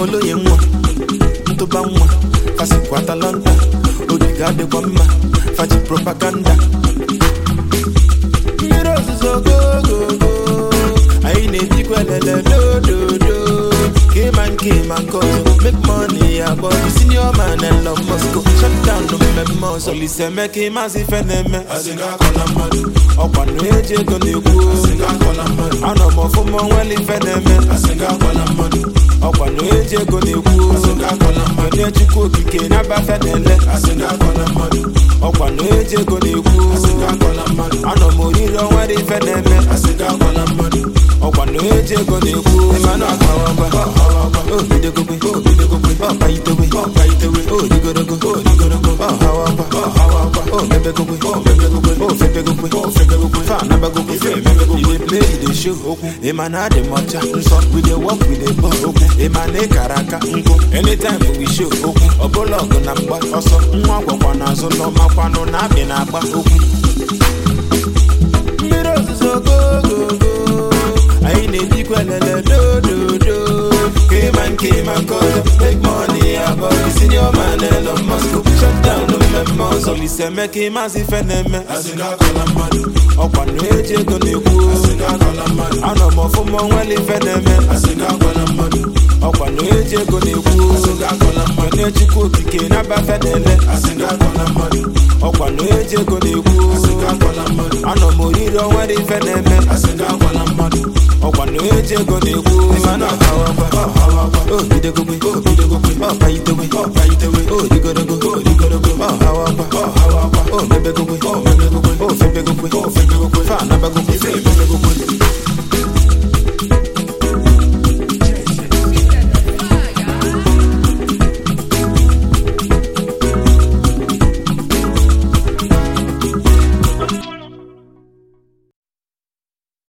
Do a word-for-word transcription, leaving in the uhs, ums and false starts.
follow ye mwa Ntoba mwa Fasi kwa talanta Odigade kwa mma Fachi propaganda Heroes is so go go go I need you kwelele do do do Came and came and cause make money about the senior man and love must go shut down the memo so listen make him as if enemy asinga kola money opa no eje go ne ku asinga kola money ana mo fo mo well if enemy asinga kola money opa no eje go ne ku asinga kola money chukwu kike na ba fenele asinga kola money opa no eje go ne ku asinga kola money ana mo riro well if enemy asinga kola money opa no eje go ne ku emana kawa oh, we dey go, oh, we dey go, oh, buy it away, oh, buy it away, oh, you gotta go, oh, you gotta go, oh, how up, oh, how up, oh, baby go, oh, baby go, oh, baby go, oh, baby go, fan number go, baby go, you dey play, you dey show, okay, a man had the matcha, so we dey walk, we dey ball, okay, a man dey karaka, unko, anytime we show, okay, a ball of number, also, mwa kwa kwa nazo, no ma kwa no na be na ba, okay. Heroes is so go, go, go, I need you kwelele do, do, do. Came and came and cause make money about the senior man Elon Musk shut down the memo so listen make him as if enemy asinga kola money opa no eje go ne ku asinga kola money ana mo fo mo well if enemy asinga kola money opa no eje go ne ku asinga kola money chukwu kike na ba fedele asinga kola money opa no eje go ne ku asinga kola money ana mo riro well if enemy asinga kola money opa no eje go ne ku mana kawa oh, you dey go, oh, you dey go, oh, buy it away, oh, buy it away, oh, you gotta go, oh, you gotta go, oh, how up, oh, how up, oh, baby go, oh, baby go, oh, baby go, oh, baby go, fan number go,